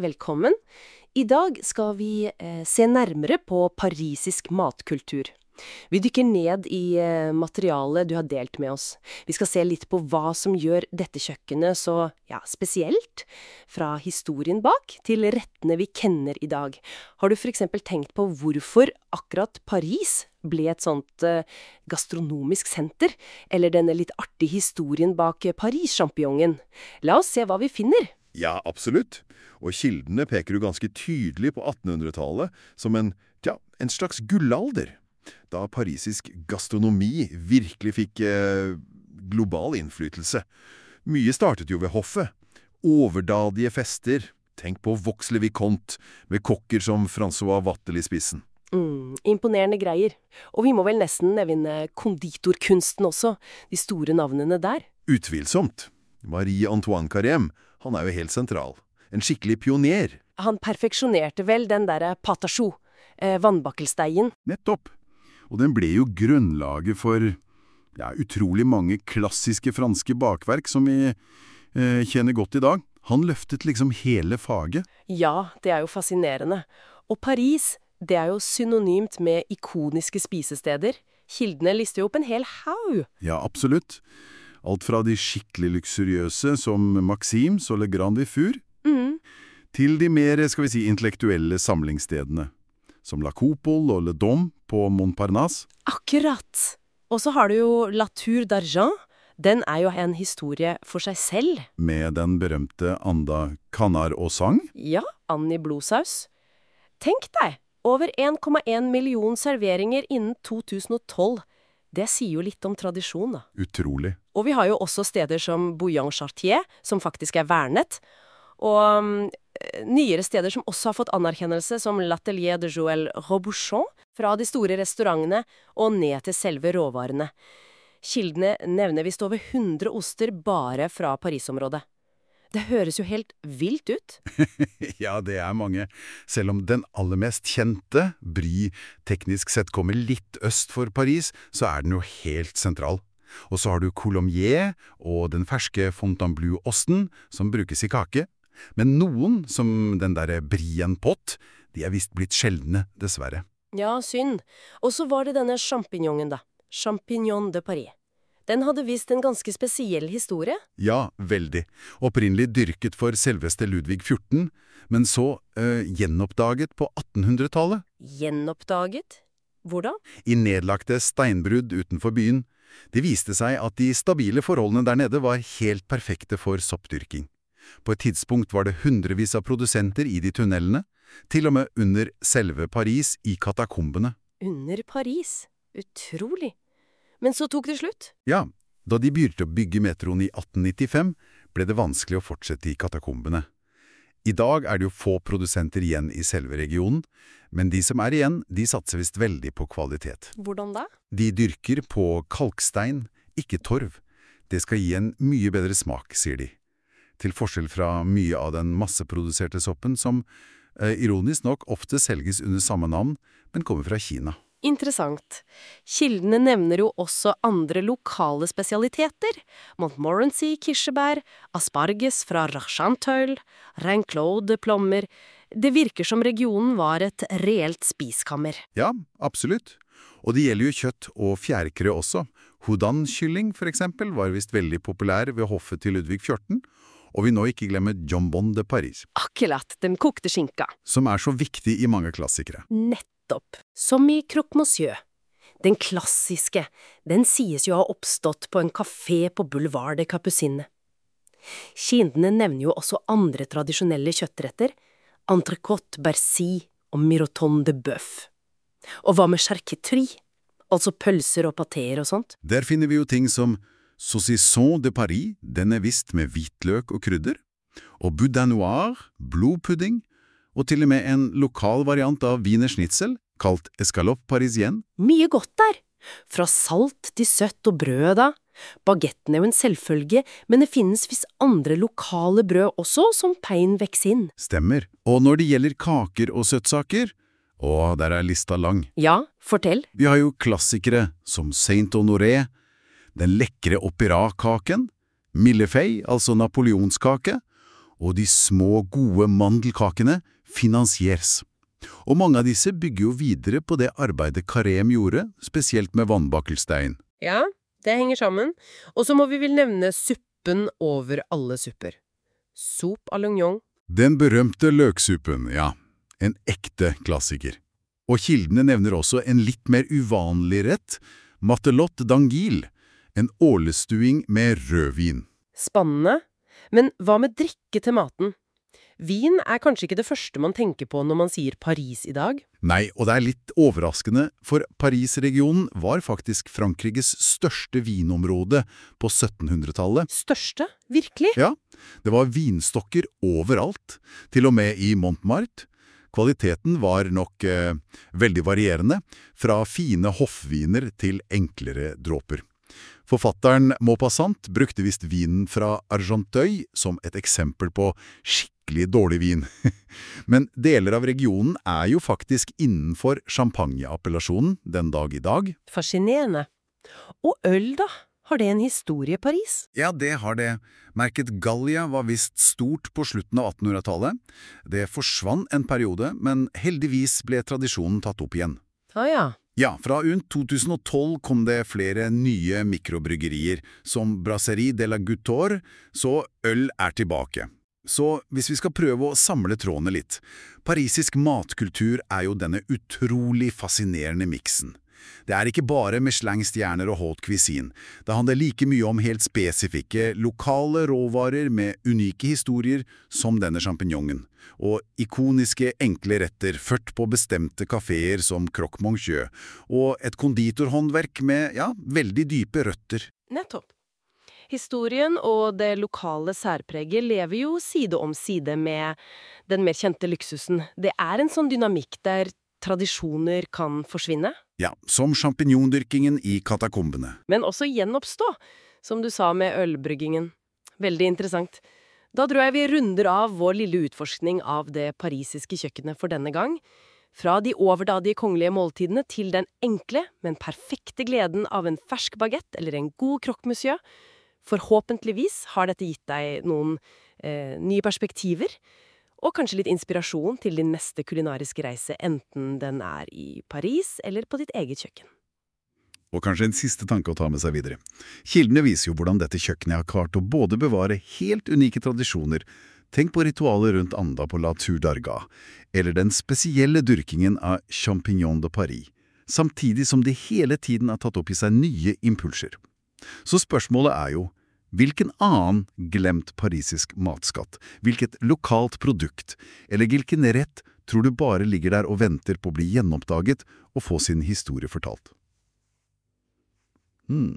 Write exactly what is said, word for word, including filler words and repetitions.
velkommen. I dag skal vi eh, se nærmere på parisisk matkultur. Vi dykker ned i eh, materialet du har delt med oss. Vi skal se litt på hva som gjør dette kjøkkenet så ja, spesielt, fra historien bak til rettene vi kenner i dag. Har du for eksempel tenkt på hvorfor akkurat Paris ble et sånt eh, gastronomisk senter, eller denne litt artige historien bak eh, Paris-champignonen? La oss se hva vi finner. Ja, absolutt. Og kildene peker jo ganske tydelig på attenhundretallet som en, ja, en slags gullalder, da parisisk gastronomi virkelig fikk eh, global innflytelse. Mye startet jo ved hoffet. Overdadige fester. Tenk på Vaux-le-Vicomte, med kokker som François Wattel i spissen. Mm, imponerende greier. Og vi må vel nesten nevne konditorkunsten også, de store navnene der. Utvilsomt. Marie-Antoine Carême, han er jo helt sentral. En skikkelig pioner. Han perfeksjonerte vel den der patachoux, eh, vannbakkelsteien. Nettopp. Og den ble jo grunnlaget for ja, utrolig mange klassiske franske bakverk som vi eh, kjenner godt i dag. Han løftet liksom hele faget. Ja, det er jo fascinerende. Og Paris, det er jo synonymt med ikoniske spisesteder. Kildene lister jo opp en hel haug. Ja, absolutt. Alt fra de skikkelig luksuriøse som Maxims og Le Grand Vifur, Mm. til de mer, skal vi si, intellektuelle samlingsstedene, som La Coupole og Le Dôme på Montparnasse. Akkurat. Og så har du jo La Tour d'Argent. Den er jo en historie for seg selv. Med den berømte Anda Canard og sang. Ja, Annie Blodsaus. Tenk deg, over en komma en million serveringer innen to tusen og tolv. Det sier jo litt om tradisjon, da. Utrolig. Og vi har jo også steder som Bouillon-Chartier, som faktisk er vernet, og um, nyere steder som også har fått anerkjennelse, som L'Atelier de Joël Robuchon, fra de store restaurantene og ned til selve råvarene. Kildene nevner visst over hundre oster bare fra Paris-området. Det høres jo helt vilt ut. Ja, det er mange. Selv om den aller mest kjente, Brie, teknisk sett kommer litt øst for Paris, så er den jo helt sentral. Og så har du Coulommiers og den ferske Fontainebleau-osten som brukes i kake. Men noen, som den der Brie en pot, de er visst blitt sjeldne, dessverre. Ja, synd. Og så var det denne champignonen da. Champignon de Paris. Den hadde visst en ganske spesiell historie. Ja, veldig. Opprinnelig dyrket for selveste Ludvig fjorten, men så øh, gjenoppdaget på attenhundretallet. Gjenoppdaget? Hvordan? I nedlagte steinbrudd utenfor byen. Det viste seg at de stabile forholdene der nede var helt perfekte for soppdyrking. På et tidspunkt var det hundrevis av produsenter i de tunnelene, til og med under selve Paris i katakombene. Under Paris? Utrolig. Men så tok det slutt? Ja, da de begynte å bygge metroen i atten nittifem, ble det vanskelig å fortsette i katakombene. I dag er det jo få produsenter igjen i selve regionen, men de som er igjen, de satser visst veldig på kvalitet. Hvordan da? De dyrker på kalkstein, ikke torv. Det skal gi en mye bedre smak, sier de. Til forskjell fra mye av den masseproduserte soppen som, eh, ironisk nok, ofte selges under samme navn, men kommer fra Kina. Interessant. Kildene nevner jo også andre lokale spesialiteter. Montmorency, kirsebær, asparges fra Rachanteul, Rainclaude, plommer. Det virker som regionen var et reelt spiskammer. Ja, absolutt. Og det gjelder jo kjøtt og fjærkre også. Houdan-kylling, for eksempel, var visst veldig populær ved hoffet til Ludvig fjorten, og vi nå ikke glemmer Jambon de Paris. Akkurat, den kokte skinka. Som er så viktig i mange klassikere. Nettopp. Som i Croque Monsieur. Den klassiske, den sies jo å ha oppstått på en kafé på Boulevard de Capucines. Kildene nevner jo også andre tradisjonelle kjøttretter, entrecôte, bercy og miroton de bœuf. Og hva med charcuterie? Altså pølser og patéer og sånt? Der finner vi jo ting som saucisson de Paris, den er visst med hvitløk og krydder, og boudin noir, blodpudding, og til og med en lokal variant av Wiener Schnitzel, kalt escalope parisienne. Mye godt der! Fra salt til søtt og brød da. Bagetten er jo en selvfølge, men det finnes visst andre lokale brød også, som pain vexin. Stemmer. Og når det gjelder kaker og søtsaker, å, der er lista lang. Ja, fortell. Vi har jo klassikere som Saint-Honoré, den lekre opera-kaken, millefeuille, altså napoleonskake, Og de små, gode mandelkakene finansieres. Og mange av disse bygger jo videre på det arbeidet Carême gjorde, spesielt med vannbakkelstein. Ja, det henger sammen. Og så må vi vel nevne suppen over alle supper. Soup à l'oignon. Den berømte løksuppen, ja. En ekte klassiker. Og kildene nevner også en litt mer uvanlig rett, matelotte d'anguille, en ålestuing med rødvin. Spannende. Men hva med drikke til maten? Vin er kanskje ikke det første man tenker på når man sier Paris i dag? Nei, og det er litt overraskende, for Paris-regionen var faktisk Frankrikes største vinområde på syttenhundretallet. Største? Virkelig? Ja, det var vinstokker overalt, til og med i Montmartre. Kvaliteten var nok eh, veldig varierende, fra fine hoffviner til enklere dråper. Forfatteren Maupassant brukte visst vinen fra Argenteuil som et eksempel på skikkelig dårlig vin. Men deler av regionen er jo faktisk innenfor champagneappellasjonen den dag i dag. Fascinerende. Og øl da? Har det en historie, Paris? Ja, det har det. Merket Gallia var visst stort på slutten av attenhundretallet. Det forsvant en periode, men heldigvis ble tradisjonen tatt opp igjen. Ah ja. Ja, fra rundt to tusen og tolv kom det flere nye mikrobryggerier, som Brasserie de la Goutte, så øl er tilbake. Så hvis vi skal prøve å samle trådene litt, parisisk matkultur er jo denne utrolig fascinerende miksen. Det er ikke bare Michelin-stjerner og haute cuisine. Det handler like mye om helt spesifikke, lokale råvarer med unike historier som denne champignonen, og ikoniske enkle retter ført på bestemte kaféer som Croque Monsieur, og et konditorhåndverk med, ja, veldig dype røtter. Nettopp. Historien og det lokale særpreget lever jo side om side med den mer kjente luksusen. Det er en sånn dynamikk der tradisjoner kan forsvinne. Ja, som champignondyrkingen i katakombene. Men også gjenoppstå, som du sa med ølbryggingen. Veldig interessant. Da tror jeg vi runder av vår lille utforskning av det parisiske kjøkkenet for denne gang. Fra de overdadige kongelige måltidene til den enkle, men perfekte gleden av en fersk baguette eller en god croque monsieur. Forhåpentligvis har dette gitt deg noen eh, nye perspektiver, og kanskje litt inspirasjon til din neste kulinariske reise, enten den er i Paris eller på ditt eget kjøkken. Og kanskje en siste tanke å ta med seg videre. Kildene viser jo hvordan dette kjøkkenet har klart å både bevare helt unike tradisjoner. Tenk på ritualet rundt anda på La Tour d'Arga, eller den spesielle dyrkingen av Champignon de Paris, samtidig som de hele tiden har tatt opp i seg nye impulser. Så spørsmålet er jo, hvilken annen glemt parisisk matskatt, hvilket lokalt produkt, eller hvilken rett tror du bare ligger der og venter på å bli gjenoppdaget og få sin historie fortalt? Hmm.